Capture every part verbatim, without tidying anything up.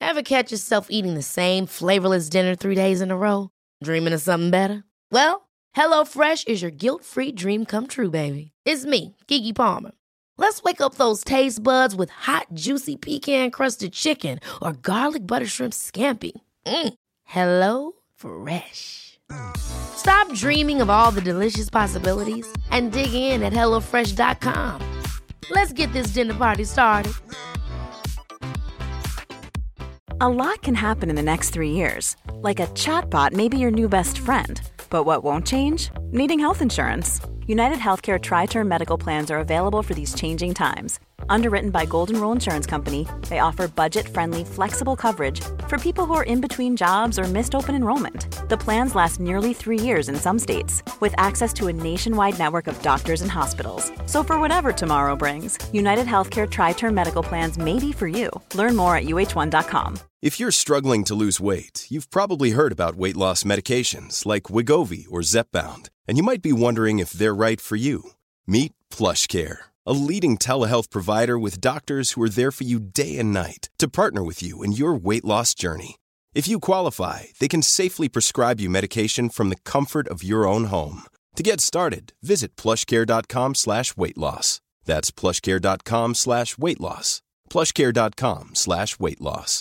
Ever catch yourself eating the same flavorless dinner three days in a row? Dreaming of something better? Well, HelloFresh is your guilt-free dream come true, baby. It's me, Keke Palmer. Let's wake up those taste buds with hot, juicy pecan-crusted chicken or garlic butter shrimp scampi. Mm. Hello Fresh. Stop dreaming of all the delicious possibilities and dig in at hello fresh dot com. Let's get this dinner party started. A lot can happen in the next three years. Like a chatbot may be your new best friend. But what won't change? Needing health insurance. United Healthcare Tri-Term Medical Plans are available for these changing times. Underwritten by Golden Rule Insurance Company, they offer budget-friendly, flexible coverage for people who are in between jobs or missed open enrollment. The plans last nearly three years in some states, with access to a nationwide network of doctors and hospitals. So for whatever tomorrow brings, United Healthcare Tri-Term Medical Plans may be for you. Learn more at U H one dot com. If you're struggling to lose weight, you've probably heard about weight loss medications like Wegovy or Zepbound, and you might be wondering if they're right for you. Meet PlushCare, a leading telehealth provider with doctors who are there for you day and night to partner with you in your weight loss journey. If you qualify, they can safely prescribe you medication from the comfort of your own home. To get started, visit plushcare.com slash weight loss. That's plushcare.com slash weight loss. plushcare.com slash weight loss.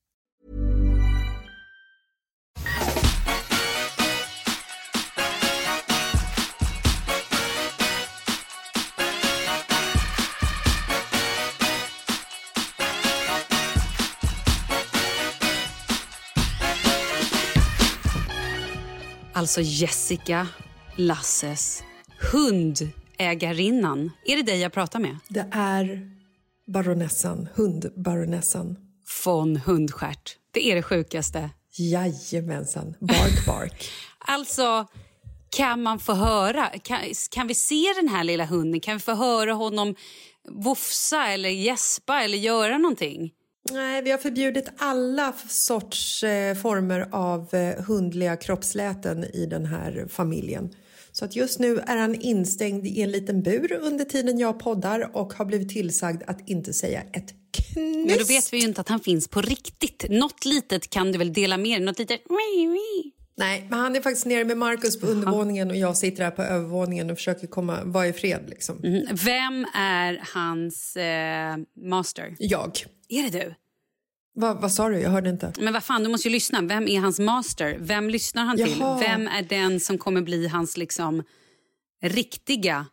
Alltså Jessica, Lasses hundägarinnan. Är det dig jag pratar med? Det är baronessan, hundbaronessan. Von Hundstjärt. Det är det sjukaste. Jajamensan, bark bark. Alltså, kan man få höra? Kan, kan vi se den här lilla hunden? Kan vi få höra honom vofsa eller gäspa eller göra någonting? Nej, vi har förbjudit alla sorts eh, former av eh, hundliga kroppsläten i den här familjen. Så att just nu är han instängd i en liten bur under tiden jag poddar och har blivit tillsagd att inte säga ett knyst. Men då vet vi ju inte att han finns på riktigt. Något litet kan du väl dela med dig? Något litet... Nej, men han är faktiskt nere med Marcus på undervåningen och jag sitter här på övervåningen och försöker komma, vara i fred liksom. Mm. Vem är hans eh, master? Jag. Är det du? Va, vad sa du? Jag hörde inte. Men vad fan, du måste ju lyssna. Vem är hans master? Vem lyssnar han till? Jaha. Vem är den som kommer bli hans liksom riktiga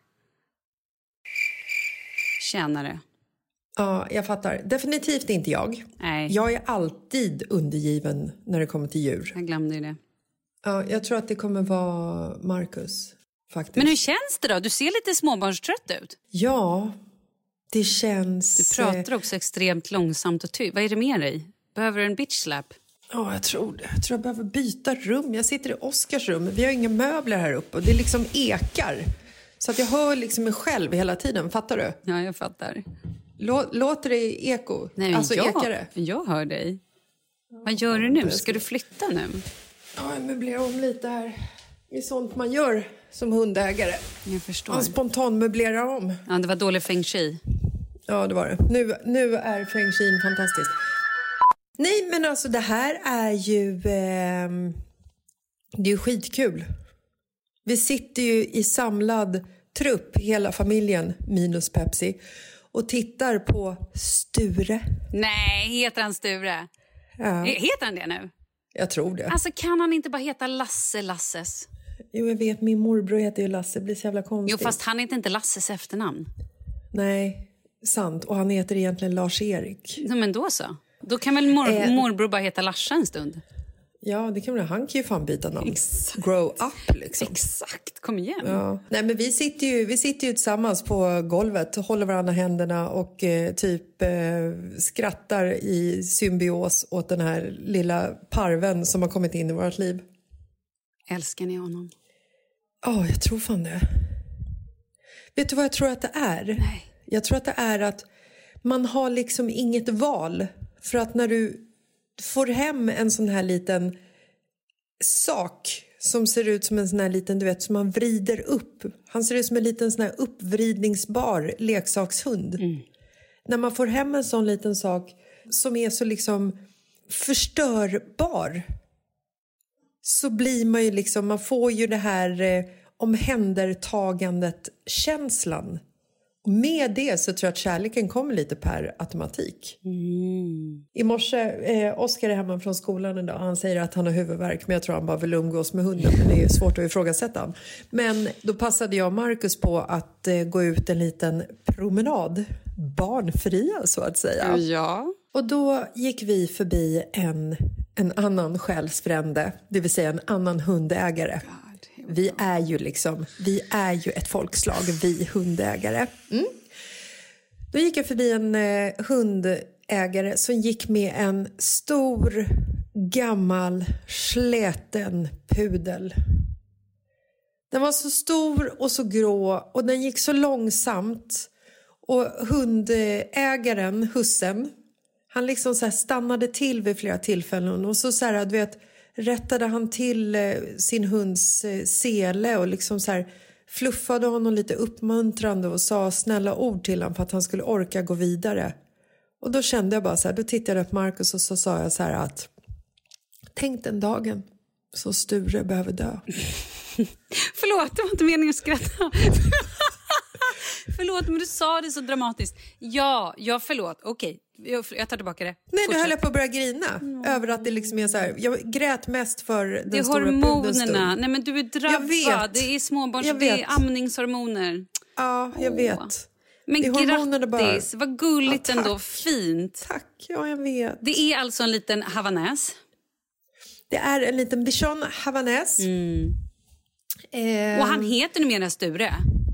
tjänare? Ja, jag fattar. Definitivt inte jag. Nej. Jag är alltid undergiven när det kommer till djur. Jag glömde ju det. Ja, jag tror att det kommer vara Marcus, faktiskt. Men hur känns det då? Du ser lite småbarnstrött ut. Ja, det känns... Du pratar också extremt långsamt och ty. Vad är det med dig? Behöver du en bitch slap? Ja, jag tror det. Jag tror jag behöver byta rum. Jag sitter i Oskars rum. Vi har inga möbler här uppe och det liksom ekar. Så att jag hör liksom mig själv hela tiden. Fattar du? Ja, jag fattar. Lå- låter det eko? Nej, alltså jag, ekare? Jag hör dig. Vad gör du nu? Ska du flytta nu? Ja, jag möblerar om lite här. Det är sånt man gör som hundägare. Jag förstår. Man spontan möblerar om. Ja, det var dålig feng shui. Ja, det var det. Nu, nu är feng shui fantastiskt. Nej, men alltså det här är ju... Eh, det är ju skitkul. Vi sitter ju i samlad trupp, hela familjen minus Pepsi, och tittar på Sture. Nej, heter han Sture? Ja. Heter han det nu? Jag tror det. Alltså kan han inte bara heta Lasse Lasses? Jo, jag vet. Min morbror heter ju Lasse. Det blir så jävla konstigt. Jo, fast han heter inte Lasses efternamn. Nej, sant. Och han heter egentligen Lars-Erik. Ja, men då så. Då kan väl mor- Eh. morbror bara heta Larsa en stund? Ja, det kan man. Han kan ju fan byta namn. Exakt. Grow up, liksom. Exakt, kom igen. Ja. Nej, men vi sitter ju, vi sitter ju tillsammans på golvet, håller varandra i händerna och eh, typ eh, skrattar i symbios åt den här lilla parven som har kommit in i vårt liv. Älskar ni honom? Ja, oh, jag tror fan det. Vet du vad jag tror att det är? Nej. Jag tror att det är att man har liksom inget val. För att när du får hem en sån här liten sak som ser ut som en sån här liten, du vet, som man vrider upp. Han ser ut som en liten sån här uppvridningsbar leksakshund. Mm. När man får hem en sån liten sak som är så liksom förstörbar så blir man ju liksom, man får ju det här eh, omhändertagandet känslan. Och med det så tror jag att kärleken kommer lite per automatik. Mm. I morse, eh, Oskar är hemma från skolan idag. Han säger att han har huvudvärk, men jag tror han bara vill umgås med hunden. Men det är svårt att ifrågasätta han. Men då passade jag och Marcus på att eh, gå ut en liten promenad. Barnfria så att säga. Ja. Och då gick vi förbi en, en annan själsfrände. Det vill säga en annan hundägare. Vi är ju liksom, vi är ju ett folkslag, vi hundägare. Mm. Då gick jag förbi en eh, hundägare som gick med en stor, gammal, släten pudel. Den var så stor och så grå och den gick så långsamt. Och hundägaren, hussen, han liksom så här stannade till vid flera tillfällen och så så här, du vet, rättade han till eh, sin hunds eh, sele och liksom så här fluffade honom lite uppmuntrande och sa snälla ord till honom för att han skulle orka gå vidare. Och då kände jag bara så här, då tittade jag på Marcus och så sa jag så här att tänk den dagen så Sture behöver dö. Förlåt, det var inte meningen att skratta. Förlåt, men du sa det så dramatiskt. Ja, ja förlåt. Okej, jag, jag tar tillbaka det. Nej, Fortsätt. du höll jag på att börja grina. Mm. Över att det liksom är så här. Jag grät mest för den det är stora hormonerna. Nej, men du är drabbad. Det är småbarns, jag det vet. är amningshormoner. Ja, jag Åh. vet. Men grattis, bara... vad gulligt ja, ändå. Fint. Tack, ja jag vet. Det är alltså en liten havanäs. Det är en liten bichon havanäs. Mm. Eh... Och han heter numera Sture.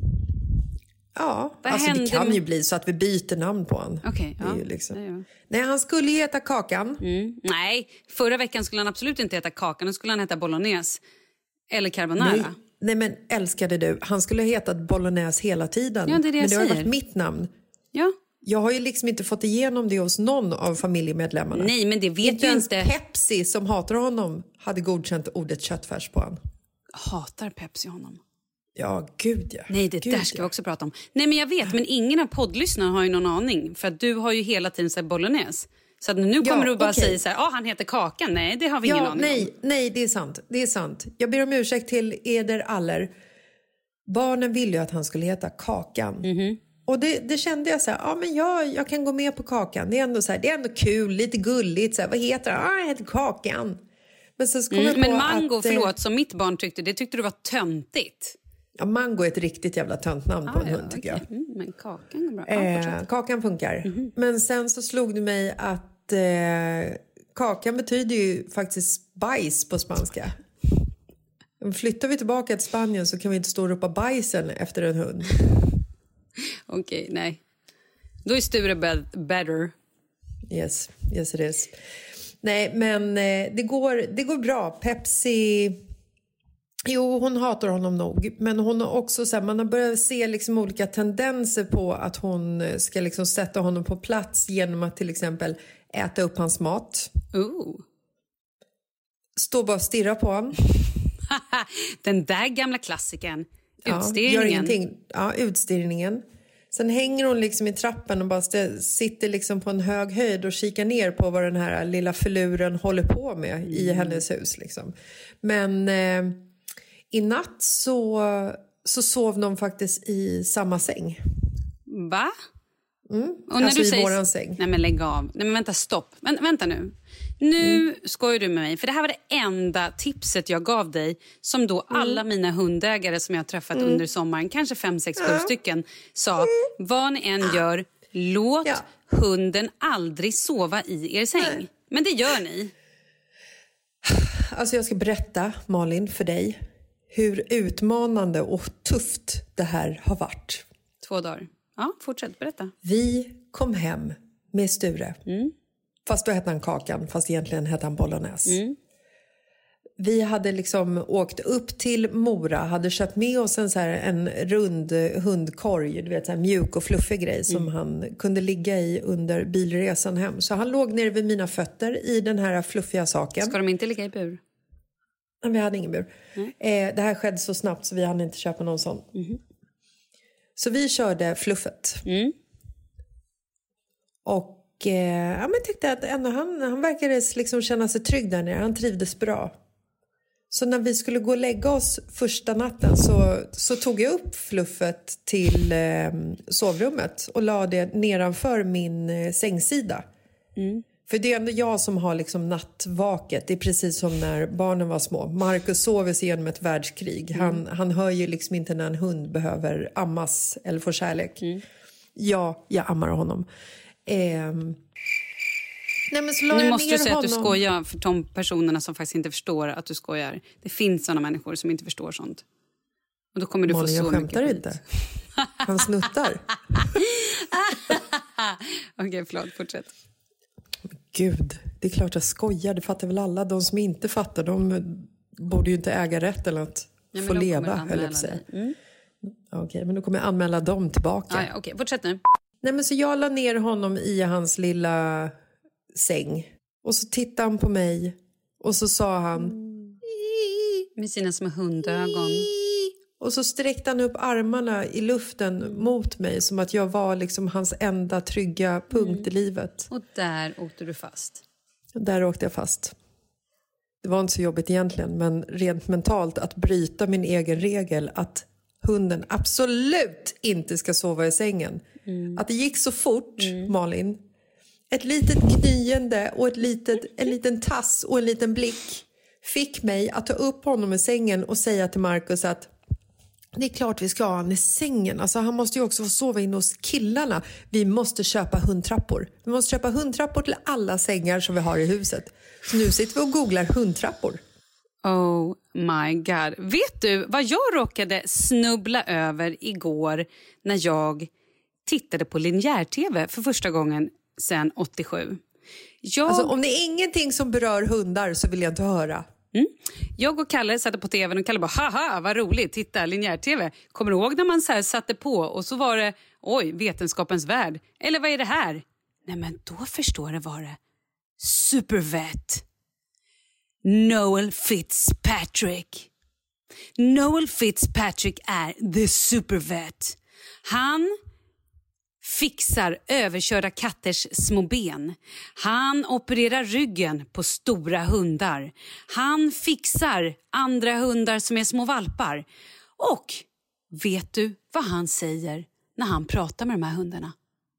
Ja, vad alltså hände det kan med... ju bli så att vi byter namn på honom. Okej, okay, ja. Liksom... ja, ja. Nej, han skulle ju heta Kakan. Mm. Nej, förra veckan skulle han absolut inte heta Kakan. Då skulle han heta Bolognese. Eller Carbonara. Nej, nej men älskade du. Han skulle ha hetat Bolognese hela tiden. Ja, det är det jag men det har säger. varit mitt namn. Ja. Jag har ju liksom inte fått igenom det hos någon av familjemedlemmarna. Nej, men det vet inte ju ens inte. Pepsi som hatar honom hade godkänt ordet köttfärs på honom. Hatar Pepsi honom? Ja, gud ja. Nej, det gud, där ska ja. vi också prata om. Nej, men jag vet, men ingen av poddlyssnarna har ju någon aning. För att du har ju hela tiden sagt Bolognese. Så att nu kommer ja, du bara okay. säga så här, ah, han heter Kakan. Nej, det har vi ja, ingen aning nej, om. Nej, det är sant. Det är sant. Jag ber om ursäkt till eder alla. Barnen ville ju att han skulle heta Kakan. Mm-hmm. Och det, det kände jag så här, ja men jag, jag kan gå med på Kakan. Det är ändå så här, det är ändå kul, lite gulligt så här, vad heter han? Ah, jag heter Kakan. Men så kom mm, jag på men Mango, att, förlåt, som mitt barn tyckte, det tyckte du var töntigt. Ja, Mango är ett riktigt jävla töntnamn ah, på en ja, hund tycker okay. jag. Mm, men Kakan går bra. Eh, Ja, kakan funkar. Mm-hmm. Men sen så slog det mig att eh, Kakan betyder ju faktiskt bajs på spanska. Flyttar vi tillbaka till Spanien så kan vi inte stå och ropa bajsen efter en hund. Okej, okay, nej. Då är Sture be- better. Yes, yes it is. Nej, men eh, det, går, det går bra. Pepsi... Jo, hon hatar honom nog. Men hon har också så här, man har börjat se liksom olika tendenser på att hon ska liksom sätta honom på plats genom att till exempel äta upp hans mat. Ooh. Stå bara och stirra på honom. Den där gamla klassiken. Utstirringen. Ja, gör ingenting. Ja, utstirringen. Sen hänger hon liksom i trappen och bara st- sitter liksom på en hög höjd och kikar ner på vad den här lilla filuren håller på med mm. i hennes hus. Liksom. Men eh, i natt så, så sov de faktiskt i samma säng. Va? Mm. Och när alltså du i säger... våran säng. Nej men lägg av. Nej men vänta, stopp. Men, vänta nu. Nu mm. skojar du med mig. För det här var det enda tipset jag gav dig. Som då mm. alla mina hundägare som jag har träffat mm. under sommaren. Kanske fem, sex, sju ja. stycken. Sa, mm. vad ni än gör. Låt ja. hunden aldrig sova i er säng. Nej. Men det gör ni. Alltså jag ska berätta, Malin, för dig. Hur utmanande och tufft det här har varit. Två dagar. Ja, fortsätt, berätta. Vi kom hem med Sture. Mm. Fast då hette han Kakan, fast egentligen hette han Bolognese. Mm. Vi hade liksom åkt upp till Mora, hade köpt med oss en, så här, en rund hundkorg, du vet, så här mjuk och fluffig grej som mm. han kunde ligga i under bilresan hem. Så han låg nere vid mina fötter i den här fluffiga saken. Ska de inte ligga i bur? Vi hade ingen bur. Mm. Eh, det här skedde så snabbt så vi hade inte köpa någon sån. Mm. Så vi körde fluffet. Mm. Och eh, ja, men tyckte att ändå han, han verkade liksom känna sig trygg där nere. Han trivdes bra. Så när vi skulle gå och lägga oss första natten så, så tog jag upp fluffet till eh, sovrummet och la det nedanför min eh, sängsida. Mm. För det är ändå jag som har liksom nattvaket. Det är precis som när barnen var små. Marcus sover sig igenom ett världskrig. Mm. Han, han hör ju liksom inte när en hund behöver ammas eller få kärlek. Mm. Ja, jag ammar honom. Eh, Nej, men så nu måste du säga honom. Att du skojar för de personerna som faktiskt inte förstår att du skojar. Det finns sådana människor som inte förstår sånt. Och då kommer du Malin, få så jag skämtar mycket inte. Han snuttar. Okej, okay, förlåt. Fortsätt. Gud, det är klart jag skojar. Det fattar väl alla. De som inte fattar, de borde ju inte äga rätt eller att ja, få leva. Eller mm. Okej, okay, men då kommer jag anmäla dem tillbaka. Ah, ja, Okej, okay. Fortsätt nu. Nej, men så jag la ner honom i hans lilla säng. Och så tittade han på mig. Och så sa han... Med sina små hundögon. Och så sträckte han upp armarna i luften mot mig. Som att jag var liksom hans enda trygga punkt mm. i livet. Och där åkte du fast. Där åkte jag fast. Det var inte så jobbigt egentligen. Men rent mentalt att bryta min egen regel. Att hunden absolut inte ska sova i sängen. Mm. Att det gick så fort, mm. Malin. Ett litet knyende och ett litet, en liten tass och en liten blick fick mig att ta upp honom i sängen och säga till Marcus att det är klart vi ska ha honom i sängen. Alltså han måste ju också få sova in hos killarna. Vi måste köpa hundtrappor. Vi måste köpa hundtrappor till alla sängar som vi har i huset. Så nu sitter vi och googlar hundtrappor. Oh my god. Vet du vad jag råkade snubbla över igår när jag tittade på linjär-tv för första gången sen åttiosju? Jag... Alltså, om det är ingenting som berör hundar så vill jag inte höra. Mm. Jag och Kalle satte på tvn och Kalle bara, haha vad roligt, titta linjär-tv. Kommer du ihåg när man så här satte på och så var det, oj, vetenskapens värld. Eller vad är det här? Nej men då förstår det vad det. Supervet. Noel Fitzpatrick. Noel Fitzpatrick är the supervet. Han fixar överkörda katters små ben. Han opererar ryggen på stora hundar. Han fixar andra hundar som är små valpar. Och vet du vad han säger när han pratar med de här hundarna?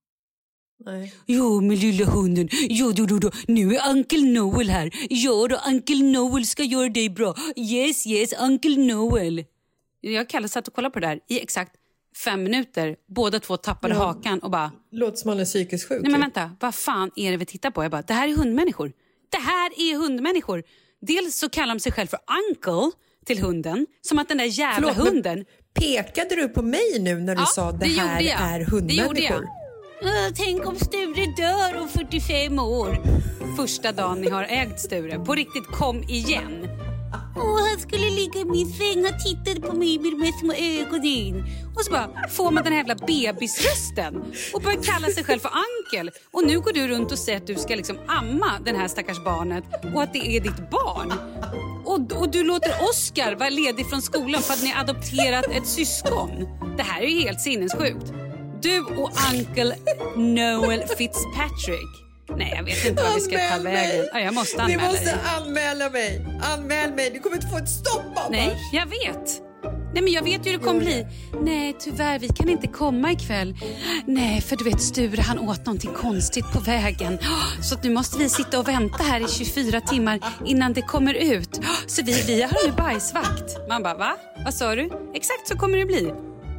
Nej. Jo, min lilla hunden. Jo, då, då, då. Nu är Uncle Noel här. Ja, då, Uncle Noel ska göra dig bra. Yes, yes, Uncle Noel. Jag och Kalle satt och kollade på det där i exakt fem minuter. Båda två tappade ja. hakan och bara... Låter som man är psykiskt sjuk. Nej, men vänta. Vad fan är det vi tittar på? Jag bara, det här är hundmänniskor. Det här är hundmänniskor. Dels så kallar de sig själv för Uncle till hunden. Som att den där jävla Förlåt, hunden... Pekade du på mig nu när du ja, sa det, det här är hundmänniskor? Det gjorde jag. Tänk om Sture dör om fyrtiofem år. Första dagen ni har ägt Sture. På riktigt, kom igen. Åh, han skulle ligga i min säng och tittade på mig med de här små ögonen. Och så bara får man den här jävla bebisrösten och börjar kalla sig själv för Ankel. Och nu går du runt och säger att du ska liksom amma den här stackars barnet och att det är ditt barn. Och, och du låter Oscar vara ledig från skolan för att ni har adopterat ett syskon. Det här är ju helt sinnessjukt. Du och Uncle Noel Fitzpatrick. Nej, jag vet inte vad vi ska ta vägen. Ja, jag måste anmäla dig. Ni måste anmäla mig. Anmäl mig. Du kommer inte få ett stopp annars. Nej, jag vet. Nej, men jag vet ju hur det kommer bli. Nej, tyvärr, vi kan inte komma ikväll. Nej, för du vet, Sture, han åt någonting konstigt på vägen. Så nu måste vi sitta och vänta här i tjugofyra timmar innan det kommer ut. Så vi, vi har nu bajsvakt. Man bara, va? Vad sa du? Exakt så kommer det bli.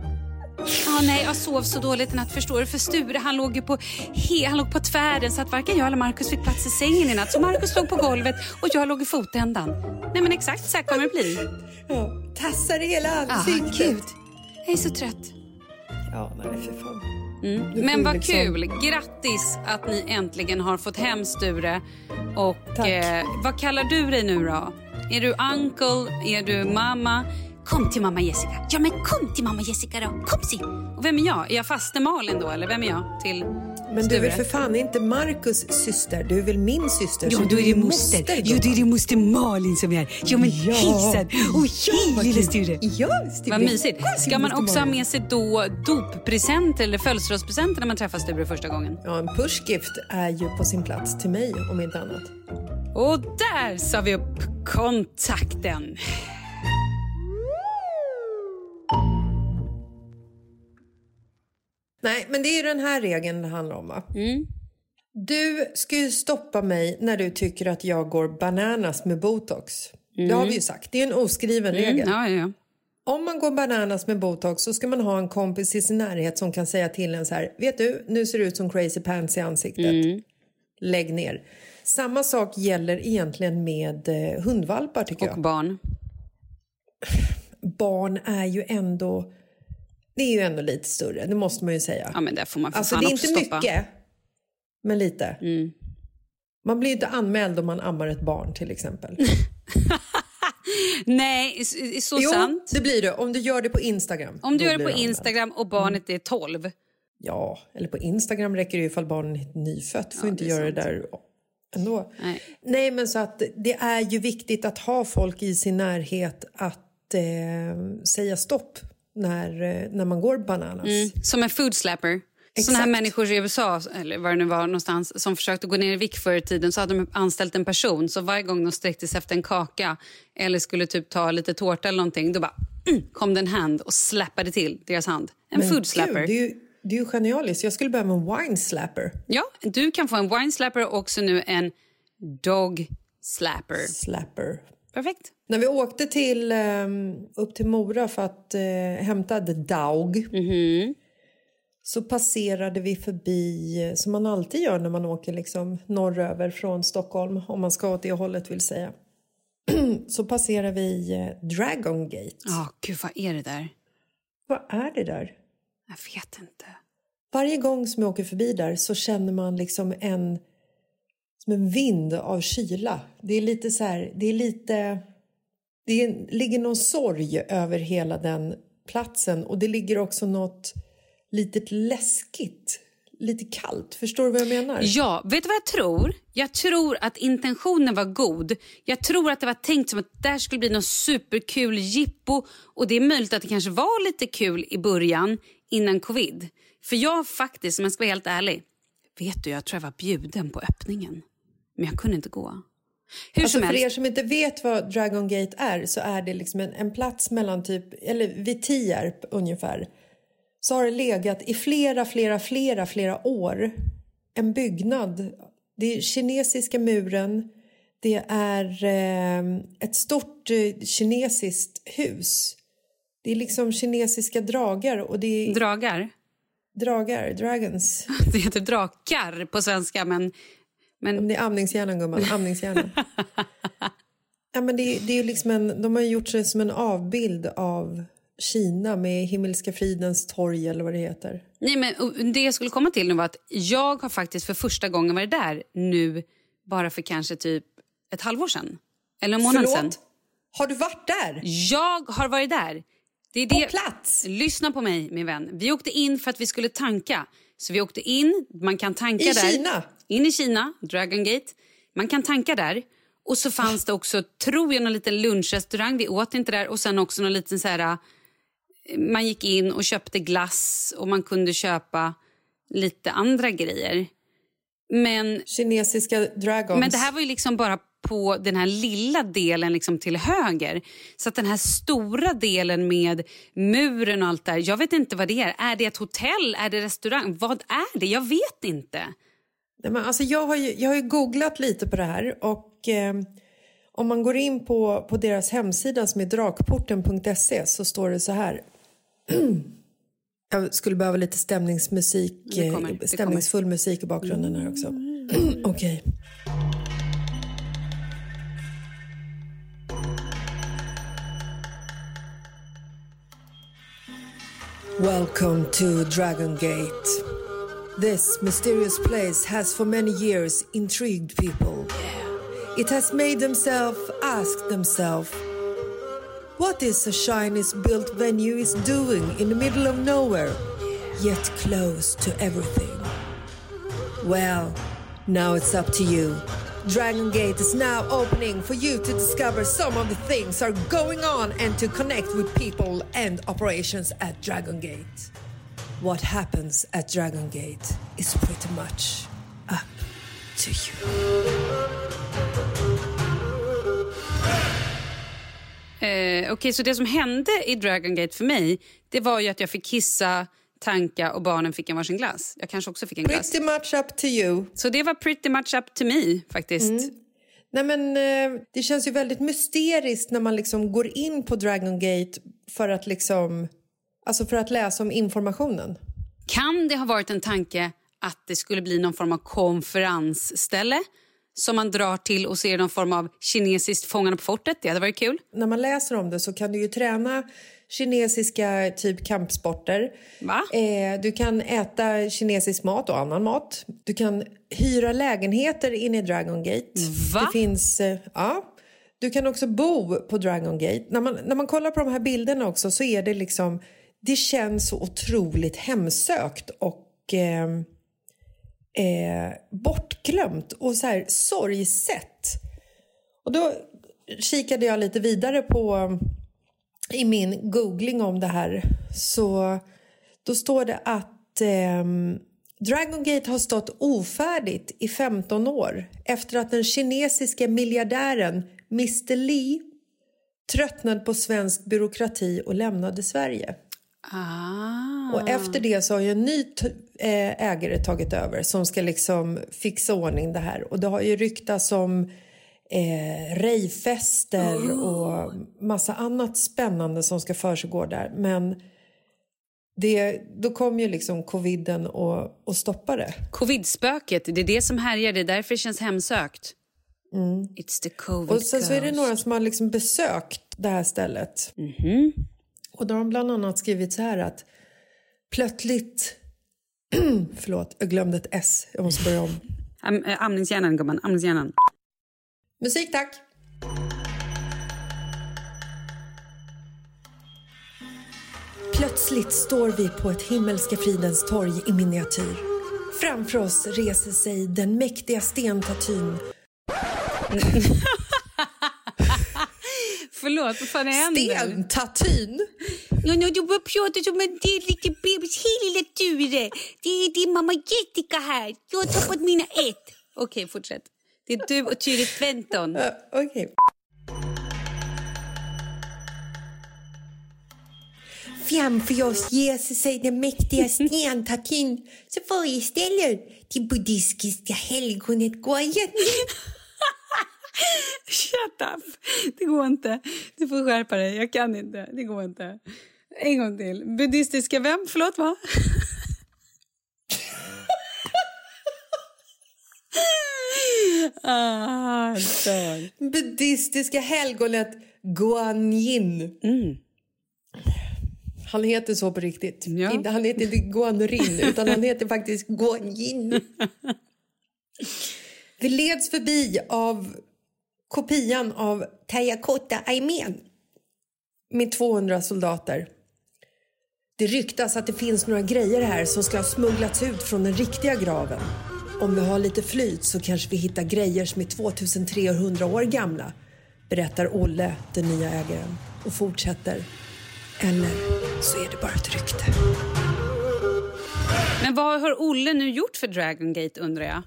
Ja, oh, nej, jag sov så dåligt i natt, förstår du. För Sture, han låg ju på, he, han låg på tvären så att varken jag eller Marcus fick plats i sängen i natt. Så Marcus låg på golvet och jag låg i fotändan. Nej, men exakt så här kommer det bli. Ja, tassar i hela ansiktet. Ja, gud. Jag är så trött. Ja, nej, för fan. Mm. Men vad liksom... kul. Grattis att ni äntligen har fått hem Sture. Och eh, vad kallar du dig nu då? Är du uncle? Är du mamma? Kom till mamma Jessica. Ja, men kom till mamma Jessica då. Kom si. Och vem är jag? Är jag faste Malin då? Eller vem är jag till? Men du är väl för fan inte Marcus syster? Du är väl min syster? Jo, du är det moster. Jo, du är det moster Malin som är här. Jo, men ja. Hejsan. Och hej, lilla Sture. Ja, Sture. Vad mysigt. Ska man också ha med sig då doppresenter eller födelsedagspresenter när man träffar Sture första gången? Ja, en pushgift är ju på sin plats till mig, om inte annat. Och där sa vi upp kontakten. Nej, men det är ju den här regeln det handlar om, va? Mm. Du ska ju stoppa mig när du tycker att jag går bananas med botox. Mm. Det har vi ju sagt. Det är en oskriven mm. regel. Ja, ja. Om man går bananas med botox så ska man ha en kompis i sin närhet som kan säga till en så här: vet du, nu ser du ut som crazy pants i ansiktet. Mm. Lägg ner. Samma sak gäller egentligen med eh, hundvalpar, tycker Och jag. Och barn. Barn är ju ändå... Det är ju ändå lite större, det måste man ju säga. Ja, men där får man för alltså, fan det är också inte stoppa. mycket, men lite. Mm. Man blir ju inte anmäld om man ammar ett barn, till exempel. Nej, så jo, sant. det blir det. Om du gör det på Instagram. Om du gör det på Instagram och barnet mm. är tolv. Ja, eller på Instagram räcker det ju ifall barnet är nyfött. Får ja, inte göra sant. Det där ändå. Nej. Nej, men så att det är ju viktigt att ha folk i sin närhet att eh, säga stopp när, när man går bananas. Mm. Som en food slapper. Sådana här människor i U S A, eller var det nu var någonstans, som försökte gå ner i vikt förr i tiden, så hade de anställt en person. Så varje gång de sträckte sig efter en kaka eller skulle typ ta lite tårta eller någonting, då bara mm, kom det en hand och slappade till deras hand. En men food slapper. Gud, det är ju, det är ju genialiskt. Jag skulle behöva en wine slapper. Ja, du kan få en wine slapper och också nu en dog slapper. Slapper. Perfekt. När vi åkte till, um, upp till Mora för att uh, hämta the dog, mm-hmm. så passerade vi förbi, som man alltid gör när man åker liksom norröver från Stockholm, om man ska åt det hållet vill säga. Så passerar vi uh, Dragon Gate. Ja, oh, gud, vad är det där? Vad är det där? Jag vet inte. Varje gång som jag åker förbi där så känner man liksom en, som en vind av kyla. Det är lite så här, det är lite, det är, ligger någon sorg över hela den platsen. Och det ligger också något litet läskigt, lite kallt. Förstår du vad jag menar? Ja, vet du vad jag tror? Jag tror att intentionen var god. Jag tror att det var tänkt som att där skulle bli något superkul jippo. Och det är möjligt att det kanske var lite kul i början innan covid. För jag faktiskt, om jag ska vara helt ärlig, vet du, jag tror jag var bjuden på öppningen. Men jag kunde inte gå. Hur alltså som för helst. Er som inte vet vad Dragon Gate är, så är det liksom en, en plats mellan typ, eller vid Tierp ungefär. Så har det legat i flera, flera, flera, flera år en byggnad. Det är kinesiska muren. Det är eh, ett stort eh, kinesiskt hus. Det är liksom kinesiska dragar. Och det är dragar? Dragar, dragons. Det heter drakar på svenska, men... men... Det är amningshjärnan, gumman. Amningshjärnan. Ja, men det, det är liksom en, de har gjort sig som en avbild av Kina med Himmelska fridens torg eller vad det heter. Nej, men det jag skulle komma till nu var att jag har faktiskt för första gången varit där nu, bara för kanske typ ett halvår sedan. Eller en månad sedan. Har du varit där? Jag har varit där. Det är på det. Plats? Lyssna på mig, min vän. Vi åkte in för att vi skulle tanka. Så vi åkte in, man kan tanka I där. I Kina? In i Kina, Dragon Gate. Man kan tanka där. Och så fanns det också, tror jag, någon liten lunchrestaurang. Vi åt inte där. Och sen också någon liten så här... Man gick in och köpte glass och man kunde köpa lite andra grejer. Men... Kinesiska dragons. Men det här var ju liksom bara på den här lilla delen liksom till höger. Så att den här stora delen med muren och allt där, jag vet inte vad det är. Är det ett hotell? Är det restaurang? Vad är det? Jag vet inte. Nej, men alltså jag har ju, jag har ju googlat lite på det här och eh, om man går in på, på deras hemsida som är drakporten punkt se så står det så här. Jag skulle behöva lite stämningsmusik, det kommer, det stämningsfull kommer. musik i bakgrunden här också. Okej. Okay. Welcome to Dragon Gate. This mysterious place has for many years intrigued people. It has made themselves ask themselves, what is a Chinese built venue is doing in the middle of nowhere, yet close to everything? Well, now it's up to you. Dragon Gate is now opening for you to discover some of the things are going on and to connect with people and operations at Dragon Gate. What happens at Dragon Gate is pretty much up to you. Eh, Okej, okay, så det som hände i Dragon Gate för mig, det var ju att jag fick kissa, tanka och barnen fick en varsin glass. Jag kanske också fick en glass. Pretty much up to you. Så det var pretty much up to me faktiskt. Mm. Nej men eh, det känns ju väldigt mysteriskt när man liksom går in på Dragon Gate för att liksom, alltså för att läsa om informationen. Kan det ha varit en tanke att det skulle bli någon form av konferensställe som man drar till och ser någon form av kinesiskt Fångarna på fortet? Det hade varit kul. När man läser om det så kan du ju träna kinesiska typ kampsporter. Va? Eh, du kan äta kinesisk mat och annan mat. Du kan hyra lägenheter in i Dragon Gate. Va? Det finns, eh, ja. Du kan också bo på Dragon Gate. När man, när man kollar på de här bilderna också så är det liksom, det känns så otroligt hemsökt och eh, eh, bortglömt och så här sorgset. Och då kikade jag lite vidare på i min googling om det här, så då står det att eh, Dragon Gate har stått ofärdigt i femton år efter att den kinesiska miljardären mister Lee tröttnade på svensk byråkrati och lämnade Sverige. Ah. Och efter det så har ju en ny t- äh, ägare tagit över som ska liksom fixa ordning det här. Och det har ju ryktats om eh, rejfester oh. och massa annat spännande som ska försiggå där. Men det, då kom ju liksom coviden och, och stoppade. Covidspöket, det är det som härjar, det är därför det känns hemsökt. Mm. It's the covid och sen ghost. Så är det några som har liksom besökt det här stället. Mm-hmm. Och då har de bland annat skrivit så här att plötsligt förlåt, jag glömde ett S. Jag måste börja om. Am, äh, amningshjärnan, gumman. Amningshjärnan. Musik, tack. Plötsligt står vi på ett himmelska fridens torg i miniatyr. Framför oss reser sig den mäktiga stentatyn. Förlåt, vad fan händer? Stentatyn? Ja, no, du bara pratar som en del lite bebis hela turen. Det är din mamma Jessica här. Jag har tappat mina ett. Okej, okay, fortsätt. Det är du och Tyre Tventon. Uh, Okej. Okay. Framför oss reser sig den mäktiga stentatyn som föreställer det buddhistiska helgonet Guanyin. Shut up. Det går inte. Du får skärpa dig. Jag kan inte. Det går inte. En gång till. Buddhistiska vem? Förlåt, va? ah, buddhistiska helgonet Guanyin. Mm. Han heter så på riktigt. Ja. Inte, han heter inte Guanrin utan han heter faktiskt Guanyin. Vi leds förbi av kopian av Terrakotta-armén med tvåhundra soldater. Det ryktas att det finns några grejer här som ska ha smugglats ut från den riktiga graven. Om vi har lite flyt så kanske vi hittar grejer som är tvåtusentrehundra år gamla, berättar Olle, den nya ägaren, och fortsätter. Eller så är det bara ett rykte. Men vad har Olle nu gjort för Dragon Gate, undrar jag?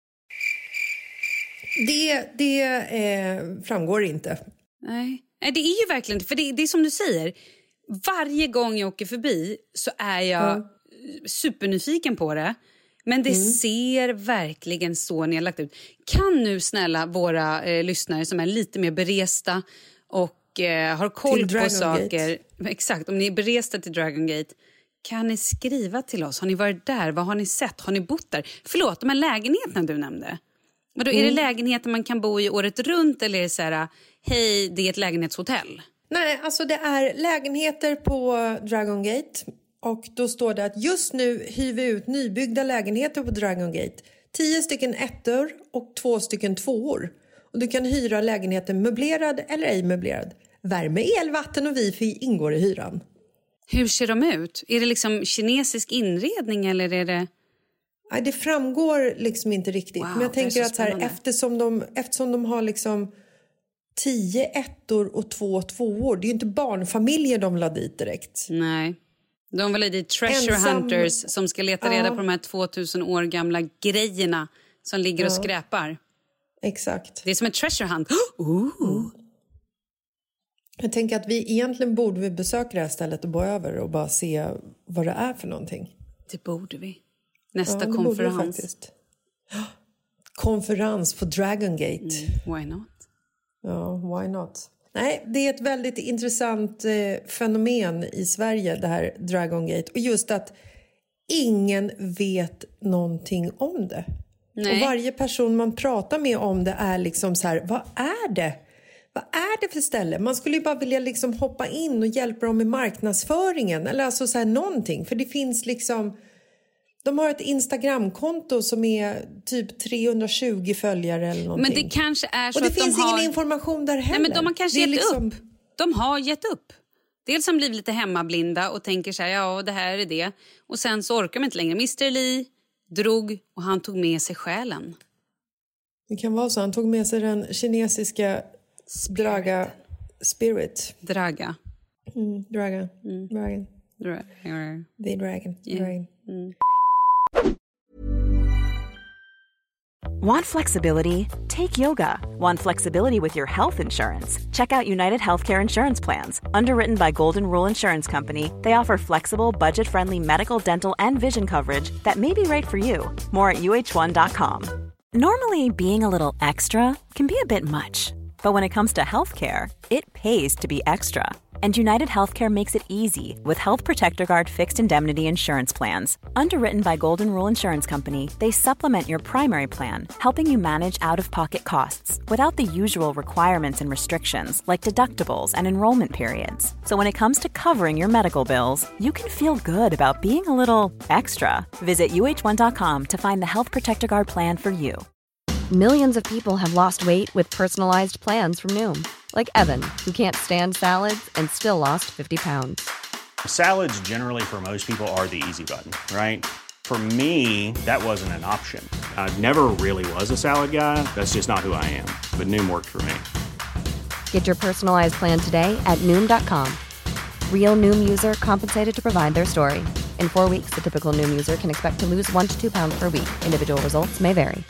Det, det eh, framgår inte. Nej. Nej, det är ju verkligen inte. För det, det är som du säger. Varje gång jag åker förbi så är jag mm. supernyfiken på det. Men det mm. ser verkligen så nedlagt ut. Kan nu snälla våra eh, lyssnare som är lite mer beresta och eh, har koll på saker. Gate. Exakt, om ni är beresta till Dragon Gate. Kan ni skriva till oss? Har ni varit där? Vad har ni sett? Har ni bott där? Förlåt, de här lägenheterna du nämnde. Men då är mm. det lägenheter man kan bo i året runt eller är det så här, hej, det är ett lägenhetshotell? Nej, alltså det är lägenheter på Dragon Gate. Och då står det att just nu hyr vi ut nybyggda lägenheter på Dragon Gate. Tio stycken ettor och två stycken tvåor. Och du kan hyra lägenheten möblerad eller ej möblerad. Värme, el, vatten och wifi ingår i hyran. Hur ser de ut? Är det liksom kinesisk inredning eller är det... Nej, det framgår liksom inte riktigt. Wow, men jag tänker att så här, eftersom, de, eftersom de har liksom tio ettor och två tvåor. Det är ju inte barnfamiljer de la dit direkt. Nej. De var dit treasure Ensam... hunters som ska leta reda ja. på de här tvåtusen år gamla grejerna som ligger ja. och skräpar. Exakt. Det är som en treasure hunt. Ooh. Mm. Jag tänker att vi egentligen borde vi besöka det här stället och gå över och bara se vad det är för någonting. Det borde vi. Nästa ja, konferens. Konferens på Dragon Gate. Mm, why not? Ja, why not? Nej, det är ett väldigt intressant eh, fenomen i Sverige, det här Dragon Gate. Och just att ingen vet någonting om det. Nej. Och varje person man pratar med om det är liksom så här, vad är det? Vad är det för ställe? Man skulle ju bara vilja liksom hoppa in och hjälpa dem med marknadsföringen. Eller alltså så här någonting. För det finns liksom... De har ett Instagramkonto som är typ trehundratjugo följare eller någonting. Men det kanske är så och det att finns de har... ingen information där heller. Nej, men de har kanske gett liksom... upp. De har gett upp. Dels som blivit lite hemmablinda och tänker så här, ja det här är det. Och sen så orkar de inte längre. mister Lee drog och han tog med sig själen. Det kan vara så. Han tog med sig den kinesiska Draga Spirit. Draga. Mm, draga. Mm. Dragon. Dra- The Dragon. Yeah. Dragon. Mm. Want flexibility? Take yoga. Want flexibility with your health insurance? Check out United Healthcare Insurance Plans. Underwritten by Golden Rule Insurance Company, they offer flexible, budget-friendly medical, dental, and vision coverage that may be right for you. More at U H one dot com. Normally, being a little extra can be a bit much. But when it comes to healthcare, it pays to be extra. And United Healthcare makes it easy with Health Protector Guard fixed indemnity insurance plans. Underwritten by Golden Rule Insurance Company, they supplement your primary plan, helping you manage out-of-pocket costs without the usual requirements and restrictions like deductibles and enrollment periods. So when it comes to covering your medical bills, you can feel good about being a little extra. Visit U H one dot com to find the Health Protector Guard plan for you. Millions of people have lost weight with personalized plans from Noom. Like Evan, who can't stand salads and still lost fifty pounds. Salads generally for most people are the easy button, right? For me, that wasn't an option. I never really was a salad guy. That's just not who I am. But Noom worked for me. Get your personalized plan today at Noom dot com. Real Noom user compensated to provide their story. In four weeks, the typical Noom user can expect to lose one to two pounds per week. Individual results may vary.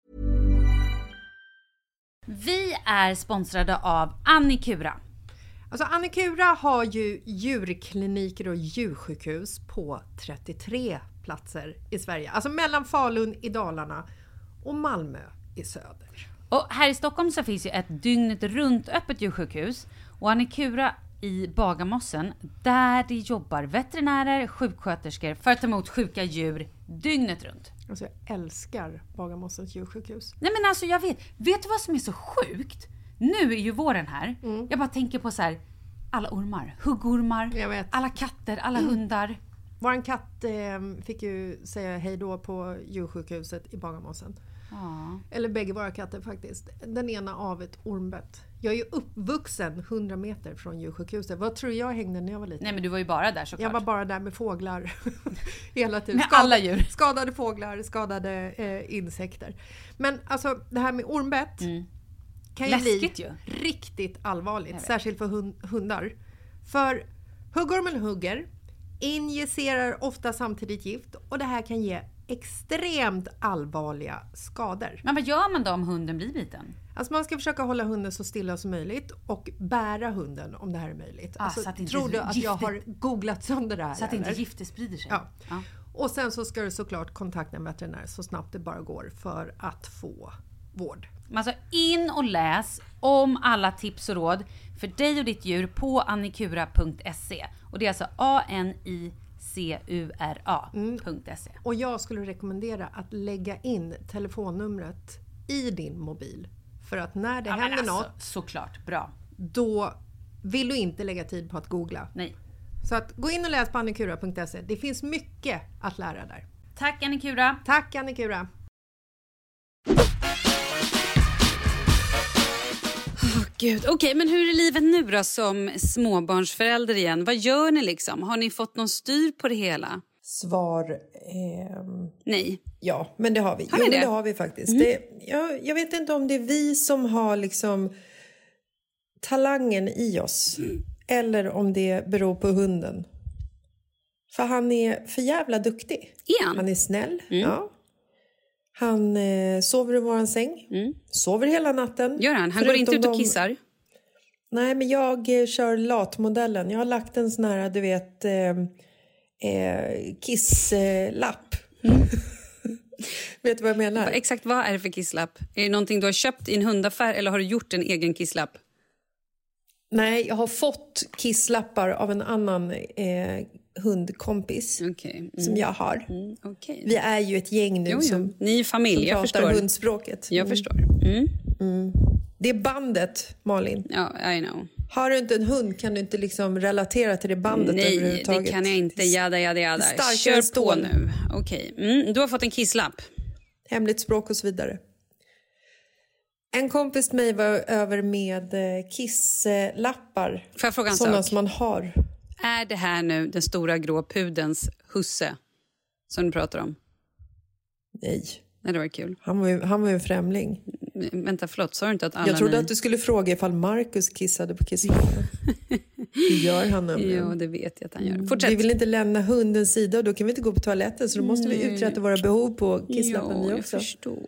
Vi är sponsrade av Annikura. Alltså Annikura har ju djurkliniker och djursjukhus på trettiotre platser i Sverige. Alltså mellan Falun i Dalarna och Malmö i söder. Och här i Stockholm så finns ju ett dygnet runt öppet djursjukhus. Och Annikura i Bagarmossen, där det jobbar veterinärer, sjuksköterskor för att ta emot sjuka djur dygnet runt. Alltså jag älskar Bagarmossens djursjukhus. Nej men alltså jag vet, vet du vad som är så sjukt? Nu är ju våren här. Mm. Jag bara tänker på så här, alla ormar, huggormar, jag vet. alla katter, alla mm. hundar. Våran katt eh, fick ju säga hej då på djursjukhuset i Bagarmossen. Ja. Eller bägge våra katter faktiskt. Den ena av ett ormbett. Jag är ju uppvuxen hundra meter från djursjukhuset. Vad tror jag hängde när jag var liten? Nej men du var ju bara där såklart. Jag var bara där med fåglar. Hela tiden. Med Skad- alla djur. Skadade fåglar, skadade eh, insekter. Men alltså det här med ormbett mm. kan ju Läskigt bli ju. riktigt allvarligt. Särskilt för hund- hundar. För huggormen hugger, injicerar ofta samtidigt gift. Och det här kan ge extremt allvarliga skador. Men vad gör man då om hunden blir biten? Alltså man ska försöka hålla hunden så stilla som möjligt och bära hunden om det här är möjligt. Ah, alltså, så att inte tror du att giftet, jag har googlat sönder det här? Så att inte eller? giftet sprider sig. Ja. ja. Och sen så ska du såklart kontakta en veterinär så snabbt det bara går för att få vård. Alltså in och läs om alla tips och råd för dig och ditt djur på annikura punkt se. Och det är alltså A N I C U R A punkt se. Mm. Och jag skulle rekommendera att lägga in telefonnumret i din mobil. För att när det ja, händer alltså, något, såklart, bra. Då vill du inte lägga tid på att googla. Nej. Så att gå in och läs på annikura punkt se. Det finns mycket att lära där. Tack Annikura. Tack Annikura. Oh, Gud. Okej, okay, men hur är livet nu då som småbarnsförälder igen? Vad gör ni liksom? Har ni fått någon styr på det hela? svar. Eh, Nej. Ja, men det har vi. Har jo, det? men det har vi faktiskt. Mm. Det, jag, jag vet inte om det är vi som har liksom talangen i oss. Mm. Eller om det beror på hunden. För han är för jävla duktig. Är han? Han är snäll. Mm. Ja. Han eh, sover i våran säng. Mm. Sover hela natten. Gör han? Han går inte ut och de... kissar? Nej, men jag eh, kör latmodellen. Jag har lagt en sån här, du vet, eh, eh, kisslapp. Mm. Vet du vad jag menar? Exakt, vad är det för kisslapp? Är det någonting du har köpt i en hundaffär eller har du gjort en egen kisslapp? Nej, jag har fått kisslappar av en annan eh, hundkompis okay. mm. som jag har. Mm, okay. Vi är ju ett gäng nu jo, jo. som, Ni är familj, som jag pratar förstår. hundspråket. Jag mm. förstår. Mm. Mm. Det är bandet, Malin. Ja, I know. Har du inte en hund kan du inte liksom relatera till det bandet Nej, överhuvudtaget. det kan jag inte. Jada, jada, jada. Kör på nu. Okej, okay. mm, du har fått en kisslapp. Hemligt språk och så vidare. En kompis till mig var över med kisslappar. Får jag fråga en sådana sak? som man har. Är det här nu den stora grå pudens husse som du pratar om? Nej. Nej, det var kul. Han var ju, han var ju en främling. Men, vänta, förlåt. Sa du inte att alla Jag trodde ni... att du skulle fråga ifall Marcus kissade på kisslapparna. Det gör han nämligen. Ja, det vet jag att han gör. Fortsätt. Vi vill inte lämna hundens sida och då kan vi inte gå på toaletten. Så då måste vi uträtta våra behov på kisslappen ja, vi också. Jag förstår.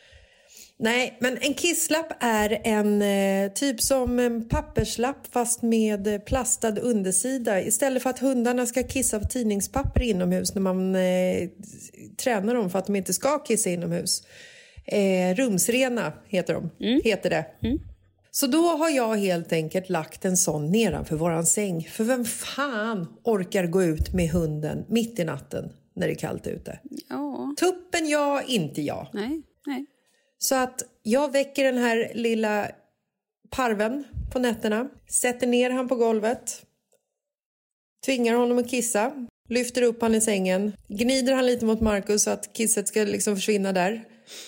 Nej, men en kisslapp är en eh, typ som en papperslapp fast med plastad undersida. Istället för att hundarna ska kissa på tidningspapper inomhus när man eh, tränar dem för att de inte ska kissa inomhus. Eh, rumsrena heter de, mm. heter det. Mm. Så då har jag helt enkelt lagt en sån nedanför våran säng. För vem fan orkar gå ut med hunden mitt i natten när det är kallt ute? Ja. Tuppen jag, inte jag. Nej, nej. Så att jag väcker den här lilla parven på nätterna. Sätter ner han på golvet. Tvingar honom att kissa. Lyfter upp han i sängen. Gnider han lite mot Marcus så att kisset ska liksom försvinna där.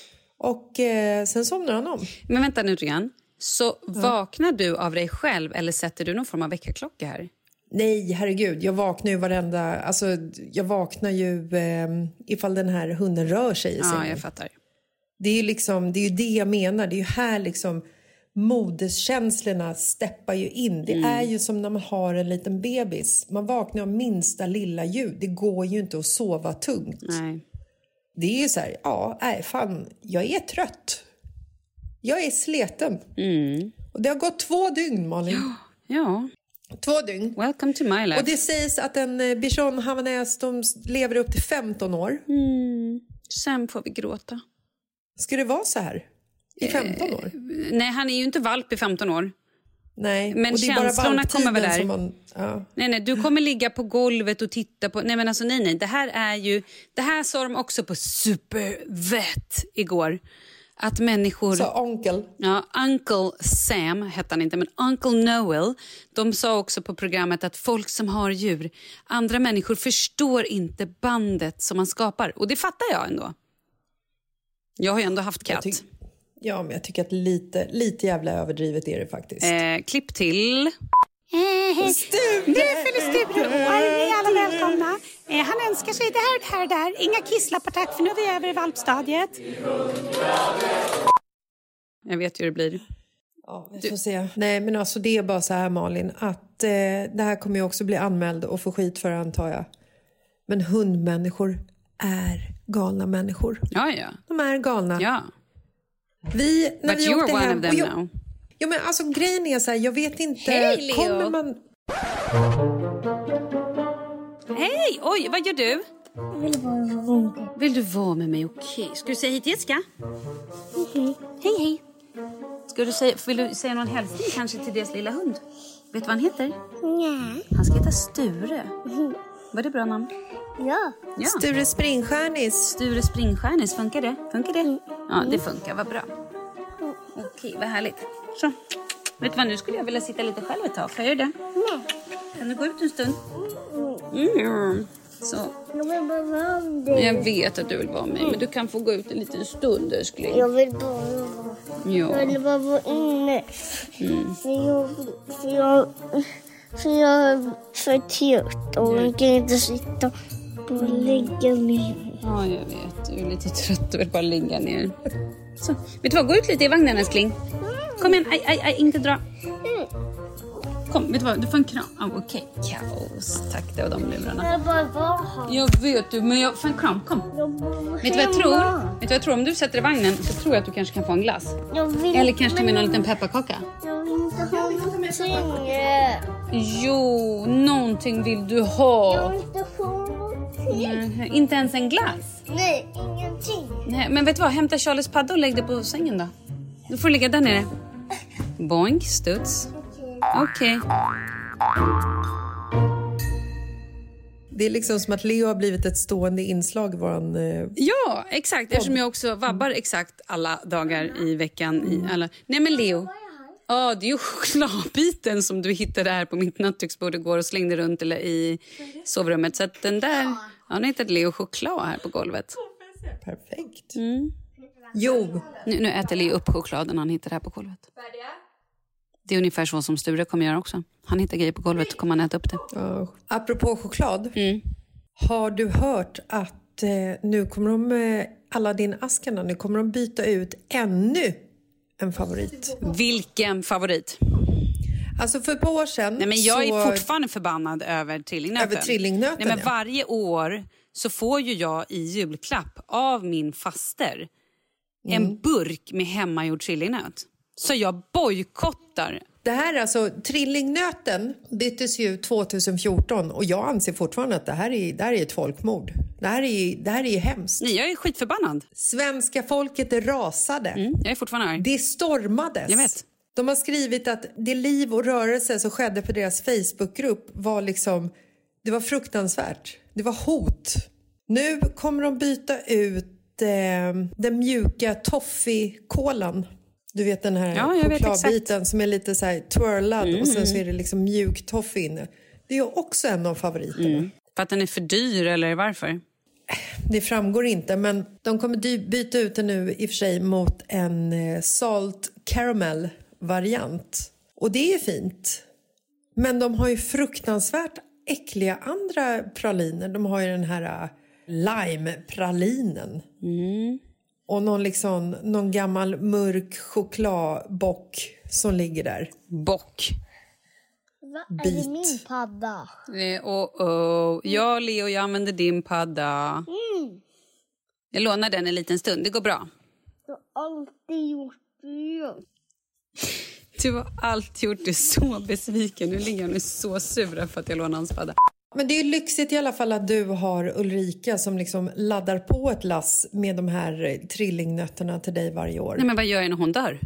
Och eh, sen somnar han om. Men vänta nu igen. Så ja. Vaknar du av dig själv eller sätter du någon form av väckarklocka här? Nej, herregud. Jag vaknar ju varenda... Alltså, jag vaknar ju eh, ifall den här hunden rör sig i sängen. Ja, jag fattar. Det är ju liksom, det är ju det jag menar. Det är ju här liksom moderskänslorna steppar ju in. Det mm. är ju som när man har en liten bebis. Man vaknar av minsta lilla ljud. Det går ju inte att sova tungt. Nej. Det är ju så här, ja, nej, fan, jag är trött. Jag är sleten. Mm. Och det har gått två dygn, Malin. Ja, ja. Två dygn. Welcome to my life. Och det sägs att en eh, bichon havanäs, de lever upp till femton år. Mm. Sen får vi gråta. Ska det vara så här? I femton år? Eh, nej, han är ju inte valp i femton år. Nej. Men och det är känslorna bara kommer väl där. Man, ja. Nej, nej, du kommer ligga på golvet och titta på... Nej, men alltså, nej, nej. Det här är ju... Det här sa de också på Supervet igår. Att människor... Så onkel. Ja, Uncle Sam hette han inte, men Uncle Noel. De sa också på programmet att folk som har djur, andra människor förstår inte bandet som man skapar. Och det fattar jag ändå. Jag har ju ändå haft katt. Ty- ja, men jag tycker att lite, lite jävla överdrivet är det faktiskt. Eh, klipp till... Eh, Sture! Nu fyller Sture år, ni är alla välkomna. Eh, han önskar sig det här, det här, där. Inga kisslappar tack, för nu är vi över i valpstadiet. Jag vet ju hur det blir. Ja, vi får se. Nej, men alltså det är bara så här, Malin, att eh, det här kommer ju också bli anmäld och få skit för, antar jag. Men hundmänniskor är galna människor. Ja, ja. De är galna. Ja. Vi, när But vi you åkte are one hem, of them och jag, now. Ja, men alltså grejen är så här, jag vet inte... Hej, Leo. Kommer man... Hej! Oj, vad gör du? Jag vill vara med. Vill du vara med mig? Okej. Ska du säga hej till Jessica? Hej, hej. Hej, Ska du säga, vill du säga någon hälsning kanske till deras lilla hund? Vet du vad han heter? Nej. Han ska heta Sture. Var det bra namn? Ja. Ja. Sture Springstjärnis. Sture Springstjärnis, funkar det? Funkar det? Ja, det funkar, vad bra. Okej, vad härligt. Så, vet du vad, nu skulle jag vilja sitta lite själv ett tag. Får jag göra det? Nej. Kan du gå ut en stund? Mm. Så. Jag vill bara vara med dig. Jag vet att du vill vara med, men du kan få gå ut en liten stund, älskling. Jag vill bara vara... Ja. Jag vill bara vara inne. Mm. För jag... För jag... För jag är för trött och jag kan inte sitta bara lägga ner. Ja, jag vet. Du är lite trött och vill bara ligga ner. Så, vet du vad? Gå ut lite i vagnen, älskling. Kom igen, aj, aj, aj, inte dra. Kom, vet du vad? Du får en kram. Oh, okej, okay. Kaos. Tack, det var de lurarna. Jag bara var. Jag vet du, men jag får en kram. Kom. Vet du vad jag tror? Vet du vad jag tror? Om du sätter i vagnen så tror jag att du kanske kan få en glass. Vill, Eller kanske med någon liten pepparkaka. Jag vill inte ha någonting. Jo, någonting vill du ha. Jag vill inte ha någonting. Mm, inte ens en glass? Nej, ingenting. Nej, men vet du vad? Hämta Charlies padda och lägg det på sängen då. Du får ligga där nere. Boink, studs. Okej. Okay. Det är liksom som att Leo har blivit ett stående inslag i våran... Eh, ja, exakt. Eftersom jag också vabbar exakt alla dagar i veckan. I alla... Nej, men Leo. Ja, oh, det är ju chokladbiten som du hittade här på mitt nattduksbord igår och slängde runt eller i sovrummet. Så att den där... Ja, han hittade Leo choklad här på golvet. Perfekt. Mm. Jo. Nu, nu äter Leo upp chokladen han hittade här på golvet. Det är ungefär så som Sture kommer göra också. Han hittar grejer på golvet och kommer han äta upp det. Ja. Apropå choklad. Mm. Har du hört att eh, nu kommer de med Aladdin-askarna. Nu kommer de byta ut ännu en favorit. Vilken favorit? Alltså för ett par år sedan... Nej, men jag så... är fortfarande förbannad över trillingnöten. Över trillingnöten, Nej, men ja. varje år så får ju jag i julklapp av min faster mm. en burk med hemmagjord trillingnöt. Så jag bojkottar. Det här alltså, trillingnöten byttes ju tjugohundrafjorton och jag anser fortfarande att det här är, det här är ett folkmord. Det här är, det här är ju hemskt. Nej, jag är skitförbannad. Svenska folket är rasade. Mm, jag är fortfarande arg. Det stormades. Jag vet. De har skrivit att det liv och rörelse som skedde på deras Facebookgrupp var liksom, det var fruktansvärt. Det var hot. Nu kommer de byta ut eh, den mjuka toffee-kolan. Du vet den här ja, chokladbiten som är lite så här twirlad mm. och sen så är det liksom mjuk toffee inne. Det är ju också en av favoriterna. Mm. För att den är för dyr eller varför? Det framgår inte, men de kommer dy- byta ut den nu i och för sig mot en eh, salt caramel variant. Och det är fint. Men de har ju fruktansvärt äckliga andra praliner. De har ju den här uh, lime-pralinen. Mm. Och någon, liksom, någon gammal mörk chokladbock som ligger där. Bock. Vad är det min padda? Eh, oh, oh. Ja, Leo, jag använder din padda. Mm. Jag lånar den en liten stund, det går bra. Du har alltid gjort det. Du har alltid gjort det så besviken. Nu ligger jag så sur för att jag lånar hans padda. Men det är ju lyxigt i alla fall att du har Ulrika som liksom laddar på ett lass med de här trillingnötterna till dig varje år. Nej, men vad gör jag när hon dör?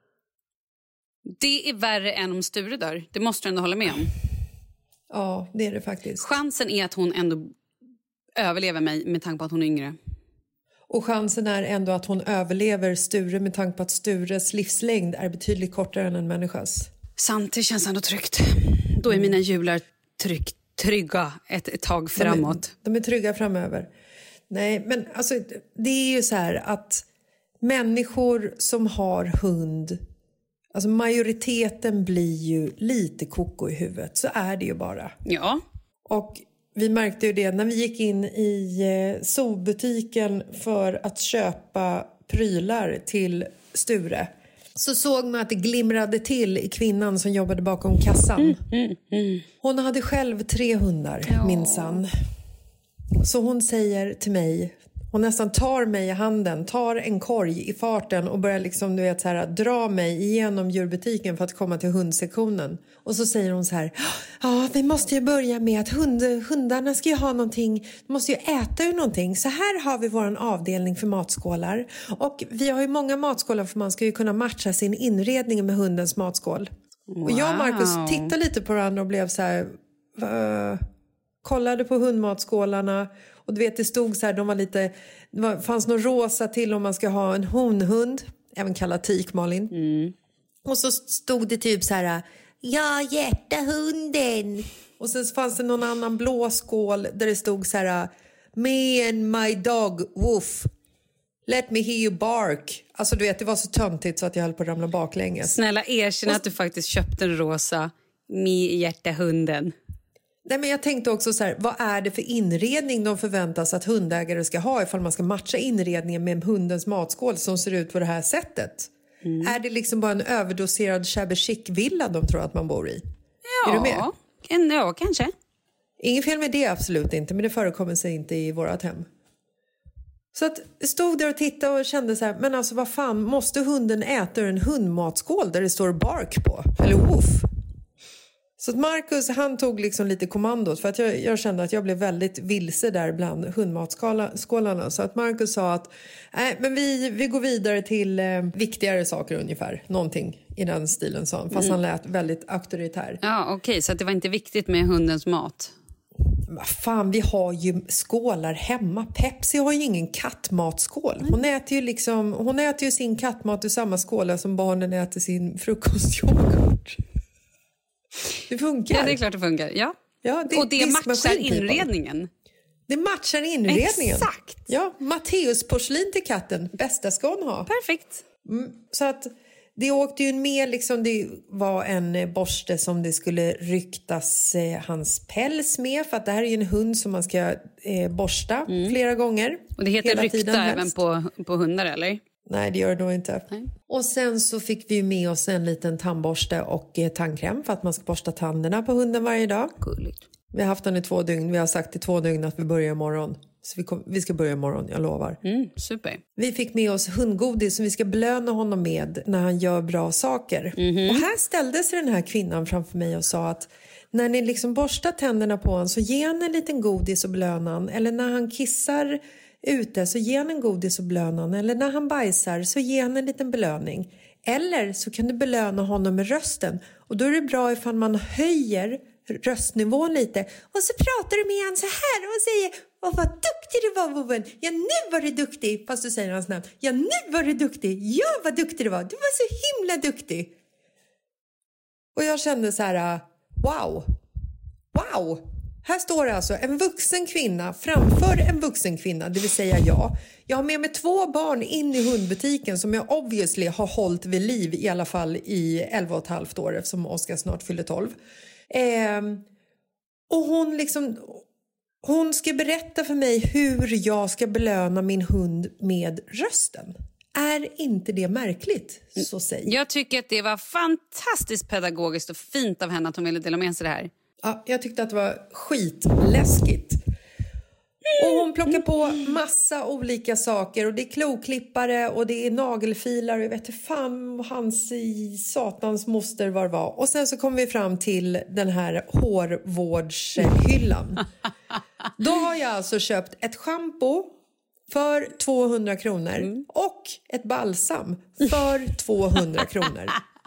Det är värre än om Sture dör. Det måste du ändå hålla med om. Ja, det är det faktiskt. Chansen är att hon ändå överlever mig med tanke på att hon är yngre. Och chansen är ändå att hon överlever Sture med tanke på att Stures livslängd är betydligt kortare än en människas. Sant, det känns ändå tryggt. Då är mina jular tryggt. Trygga ett, ett tag framåt. De är, de är trygga framöver. Nej, men alltså det är ju så här att människor som har hund, alltså majoriteten blir ju lite koko i huvudet. Så är det ju bara. Ja. Och vi märkte ju det när vi gick in i eh, zoobutiken för att köpa prylar till Sture. Så såg man att det glimrade till i kvinnan som jobbade bakom kassan. Mm, mm, mm. Hon hade själv tre hundar, ja. minsann. Så hon säger till mig, hon nästan tar mig i handen, tar en korg i farten och börjar liksom, du vet, så här, dra mig igenom djurbutiken för att komma till hundsektionen. Och så säger hon så här, ja, vi måste ju börja med att hund, hundarna ska ju ha någonting, de måste ju äta ur någonting. Så här har vi våran avdelning för matskålar. Och vi har ju många matskålar för man ska ju kunna matcha sin inredning med hundens matskål. Wow. Och jag och Marcus tittade lite på varandra och blev så här, uh, kollade på hundmatskålarna. Och du vet, det stod så här, de var lite, det var, fanns någon rosa till om man ska ha en honhund, även kallad tik, Malin. Mm. Och så stod det typ så här, ja, hjärtahunden. Och så fanns det någon annan blå skål där det stod så här, me and my dog, woof. Let me hear you bark. Alltså du vet, det var så töntigt så att jag höll på att ramla baklänges. Snälla erkänn att du faktiskt köpte en rosa me hjärtahunden. Nej, men jag tänkte också så här, vad är det för inredning de förväntas att hundägare ska ha ifall man ska matcha inredningen med hundens matskål som ser ut på det här sättet? Mm. Är det liksom bara en överdoserad shabby chic-villa de tror att man bor i? Ja, är du med? En, ja, kanske. Ingen fel med det, absolut inte, men det förekommer sig inte i vårat hem. Så att jag stod där och tittade och kände så här, men alltså vad fan, måste hunden äta ur en hundmatskål där det står bark på? Eller woof? Så att Marcus, han tog liksom lite kommandot för att jag, jag kände att jag blev väldigt vilse där bland hundmatskålarna. Så att Marcus sa att nej, men vi, vi går vidare till eh, viktigare saker ungefär. Någonting i den stilen sa han, fast mm. han lät väldigt auktoritär. Ja, okej, okay, så att det var inte viktigt med hundens mat. Men fan, vi har ju skålar hemma. Pepsi har ju ingen kattmatskål. Hon äter ju liksom, hon äter ju sin kattmat ur samma skåla som barnen äter sin frukostyoghurt. Det funkar. Ja, det är klart det funkar. Ja. Ja, det, och det matchar inredningen. Det matchar inredningen. Exakt. Ja, Matteus porslin till katten. Bästa ska hon ha. Perfekt. Mm, så att det åkte ju med liksom, det var en borste som det skulle ryktas eh, hans päls med. För att det här är ju en hund som man ska eh, borsta mm. flera gånger. Och det heter rykta även på, på hundar, eller? Nej, det gör det nog inte. Nej. Och sen så fick vi med oss en liten tandborste och eh, tandkräm för att man ska borsta tänderna på hunden varje dag. Gulligt. Vi har haft den i två dygn. Vi har sagt i två dygn att vi börjar imorgon. Så vi, kom, vi ska börja imorgon, jag lovar. Mm, super. Vi fick med oss hundgodis som vi ska belöna honom med när han gör bra saker. Mm-hmm. Och här ställde sig den här kvinnan framför mig och sa att när ni liksom borstar tänderna på honom så ge han en liten godis och belönan. Eller när han kissar ute så ge han en godis och belönan. Eller när han bajsar så ge han en liten belöning. Eller så kan du belöna honom med rösten. Och då är det bra ifall man höjer röstnivån lite. Och så pratar du med han så här och säger: åh, vad duktig du var, Boven. Ja, nu var du duktig. Fast du säger hans namn. Ja, nu var du duktig. Ja, vad duktig du var. Du var så himla duktig. Och jag kände så här: wow. Wow. Här står det alltså en vuxen kvinna framför en vuxen kvinna, det vill säga jag. Jag har med mig två barn in i hundbutiken som jag obviously har hållit vid liv i alla fall i elva och ett halvt år eftersom Oskar snart fyller tolv. Eh, och hon liksom... Hon ska berätta för mig hur jag ska belöna min hund med rösten. Är inte det märkligt? Så säg. Jag tycker att det var fantastiskt pedagogiskt och fint av henne att hon ville dela med sig det här. Ja, jag tyckte att det var skitläskigt. Och hon plockar på massa olika saker. Och det är kloklippare och det är nagelfilar. Och jag vet inte fan hans i satans moster var det var. Och sen så kom vi fram till den här hårvårdshyllan. Då har jag alltså köpt ett shampoo för tvåhundra kronor. Mm. Och ett balsam för tvåhundra kronor.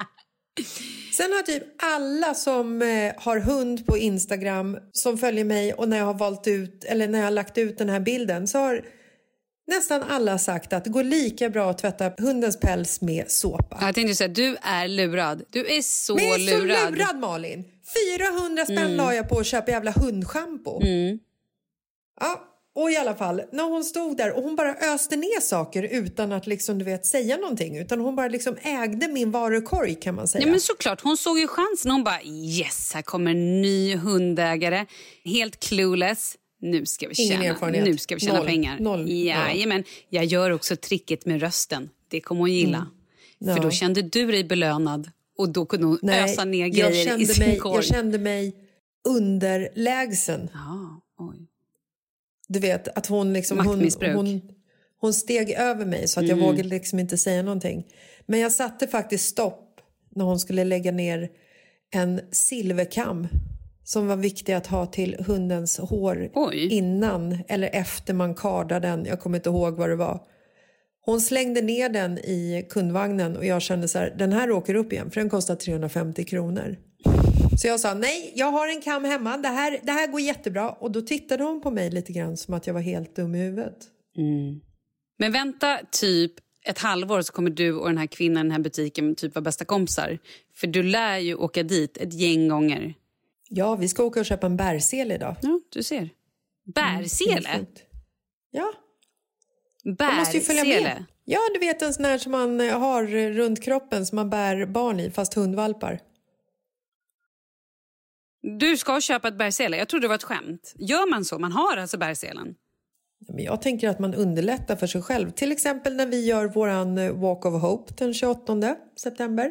Sen har typ alla som eh, har hund på Instagram som följer mig och när jag har valt ut eller när jag har lagt ut den här bilden så har nästan alla sagt att det går lika bra att tvätta hundens päls med såpa. Jag tänkte säga, du är lurad. Du är så Men jag är lurad. så lurad, Malin. fyrahundra spänn Mm. la jag på att köpa jävla hundschampo. Mm. Ja, och i alla fall, när hon stod där och hon bara öste ner saker utan att liksom, du vet, säga någonting. Utan hon bara liksom ägde min varukorg, kan man säga. Nej, men såklart, hon såg ju chansen. Hon bara, yes, här kommer en ny hundägare. Helt clueless. Nu ska vi tjäna, nu ska vi tjäna Noll. pengar. Noll. Ja, ja. Men jag gör också tricket med rösten. Det kommer hon gilla. Mm. Ja. För då kände du dig belönad. Och då kunde hon Nej, ösa ner grejer i sin mig, korg. Jag kände mig underlägsen. Ja, oj. Du vet, att hon liksom... Hon, hon, hon steg över mig så att jag mm. vågade liksom inte säga någonting. Men jag satte faktiskt stopp när hon skulle lägga ner en silverkam som var viktig att ha till hundens hår Oj. innan eller efter man kardade den. Jag kommer inte ihåg vad det var. Hon slängde ner den i kundvagnen och jag kände så här, den här åker upp igen för den kostar trehundrafemtio kronor. Så jag sa, nej, jag har en kam hemma, det här, det här går jättebra. Och då tittade hon på mig lite grann som att jag var helt dum i huvudet. Mm. Men vänta typ ett halvår så kommer du och den här kvinnan i den här butiken typ vara bästa kompisar. För du lär ju åka dit ett gäng gånger. Ja, vi ska åka och köpa en bärsel idag. Ja, du ser. Bärsele? Mm, ja. Bärsele? Måste ju följa med. Ja, du vet en sån här som man har runt kroppen som man bär barn i, fast hundvalpar. Du ska köpa ett bärsele. Jag trodde det var ett skämt. Gör man så? Man har alltså bärselen. Men jag tänker att man underlättar för sig själv. Till exempel när vi gör våran Walk of Hope den tjugoåttonde september.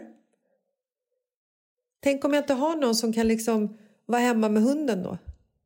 Tänk om jag inte har någon som kan liksom vara hemma med hunden då.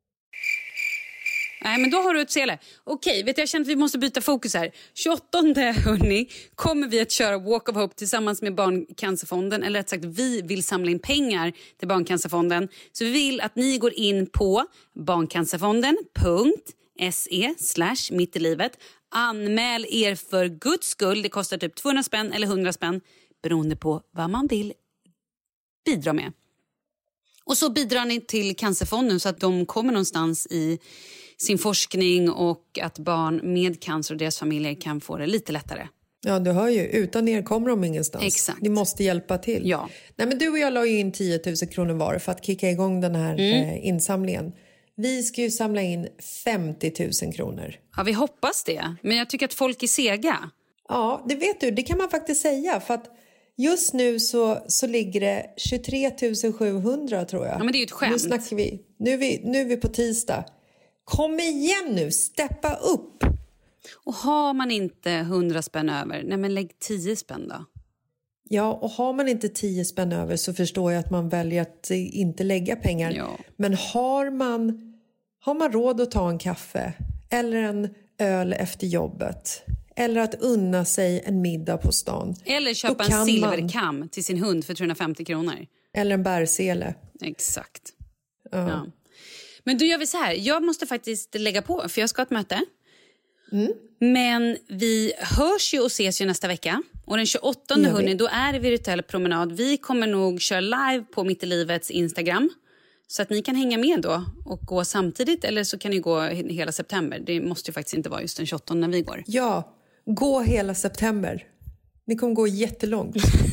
Nej, men då har du ett sele. Okej, vet du, jag känner att vi måste byta fokus här. tjugoåttonde hörni, kommer vi att köra Walk of Hope tillsammans med Barncancerfonden. Eller rätt sagt, vi vill samla in pengar till Barncancerfonden. Så vi vill att ni går in på barncancerfonden punkt se slash mitt i livet. Anmäl er för Guds skull. Det kostar typ tvåhundra spänn eller hundra spänn. Beroende på vad man vill bidra med. Och så bidrar ni till Cancerfonden så att de kommer någonstans i sin forskning och att barn med cancer och deras familjer kan få det lite lättare. Ja, du hör ju. Utan er kommer de ingenstans. Exakt. Ni måste hjälpa till. Ja. Nej, men du och jag la ju in tio tusen kronor var för att kicka igång den här mm. eh, insamlingen. Vi ska ju samla in femtio tusen kronor. Ja, vi hoppas det. Men jag tycker att folk är sega. Ja, det vet du. Det kan man faktiskt säga. För att just nu så, så ligger det tjugotre tusen sjuhundra tror jag. Ja, men det är ju ett skämt. Nu snackar vi. Nu är vi, nu är vi på tisdag. Kom igen nu, steppa upp. Och har man inte hundra spänn över, nej men lägg tio spänn då. Ja, och har man inte tio spänn över så förstår jag att man väljer att inte lägga pengar. Ja. Men har man, har man råd att ta en kaffe eller en öl efter jobbet eller att unna sig en middag på stan. Eller köpa en silverkam man... till sin hund för trehundrafemtio kronor. Eller en bärsele. Exakt. Ja. Ja. Men då gör vi så här. Jag måste faktiskt lägga på för jag ska ha ett möte. Mm. Men vi hörs ju och ses ju nästa vecka. Och den tjugoåttonde hörni, då är det virtuell promenad. Vi kommer nog köra live på Mitt i livets Instagram. Så att ni kan hänga med då och gå samtidigt. Eller så kan ni gå hela september. Det måste ju faktiskt inte vara just den tjugoåttonde när vi går. Ja, gå hela september. Ni kommer gå jättelångt.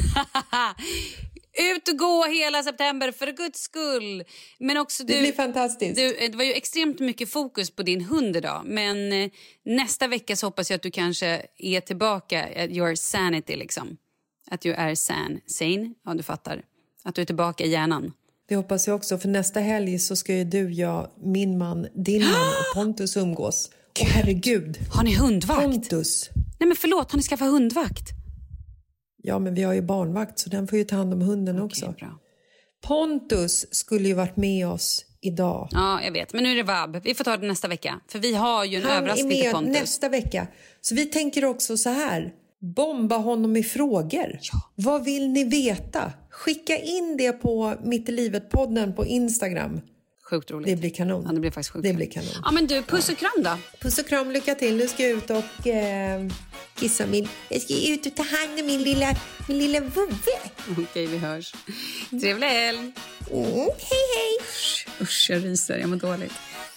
Ut och gå hela september för Guds skull. Men också du, det blir fantastiskt. Du, det var ju extremt mycket fokus på din hund idag. Men eh, nästa vecka så hoppas jag att du kanske är tillbaka at your sanity liksom. Att du är san, sane, ja du fattar. Att du är tillbaka i hjärnan. Det hoppas jag också, för nästa helg så ska ju du, jag, min man, din man och Pontus umgås. Och herregud. Har ni hundvakt? Pontus. Nej men förlåt, har ni skaffat hundvakt? Ja, men vi har ju barnvakt så den får ju ta hand om hunden Okej, också. Bra. Pontus skulle ju varit med oss idag. Ja, jag vet. Men nu är det vab. Vi får ta det nästa vecka. För vi har ju en Han överraskning är till med Pontus. nästa vecka. Så vi tänker också så här. Bomba honom i frågor. Ja. Vad vill ni veta? Skicka in det på Mitt i livet-podden på Instagram. Sjukt roligt. Det blir kanon. Ja, det blir faktiskt sjukt. Det blir kanon. Ja, men du, puss och kram då. Puss och kram, lycka till. Nu ska jag ut och eh, kissa min... Jag ska ut och ta hand om min lilla, min lilla vovve. Okej, vi hörs. Trevlig helg. Mm, hej, hej. Usch, jag ryser. Jag mår dåligt.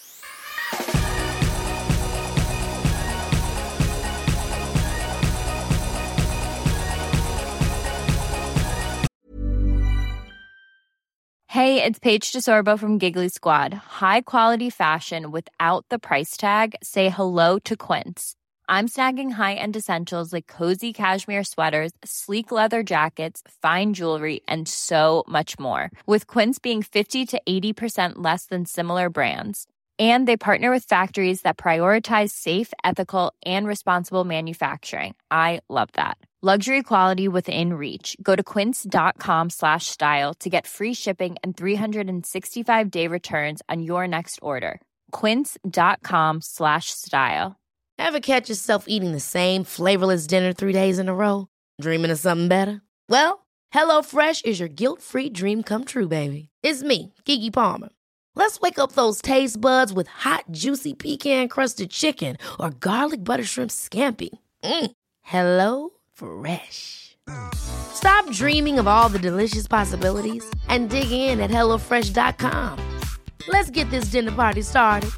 Hey, it's Paige DeSorbo from Giggly Squad. High quality fashion without the price tag. Say hello to Quince. I'm snagging high-end essentials like cozy cashmere sweaters, sleek leather jackets, fine jewelry, and so much more. With Quince being fifty to eighty percent less than similar brands. And they partner with factories that prioritize safe, ethical, and responsible manufacturing. I love that. Luxury quality within reach. Go to quince.com slash style to get free shipping and three sixty-five day returns on your next order. Quince.com slash style. Ever catch yourself eating the same flavorless dinner three days in a row? Dreaming of something better? Well, HelloFresh is your guilt-free dream come true, baby. It's me, Keke Palmer. Let's wake up those taste buds with hot, juicy pecan-crusted chicken or garlic butter shrimp scampi. Mm. Hello Fresh. Stop dreaming of all the delicious possibilities and dig in at hello fresh dot com. Let's get this dinner party started.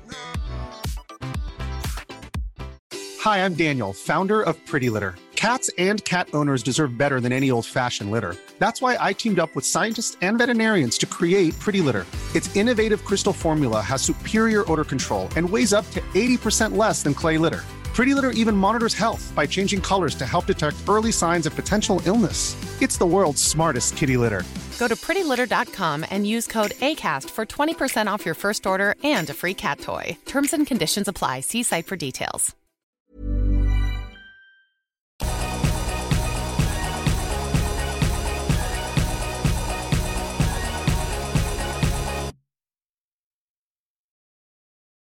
Hi, I'm Daniel, founder of Pretty Litter. Cats and cat owners deserve better than any old-fashioned litter. That's why I teamed up with scientists and veterinarians to create Pretty Litter. Its innovative crystal formula has superior odor control and weighs up to eighty percent less than clay litter. Pretty Litter even monitors health by changing colors to help detect early signs of potential illness. It's the world's smartest kitty litter. Go to pretty litter dot com and use code ACAST for twenty percent off your first order and a free cat toy. Terms and conditions apply. See site for details.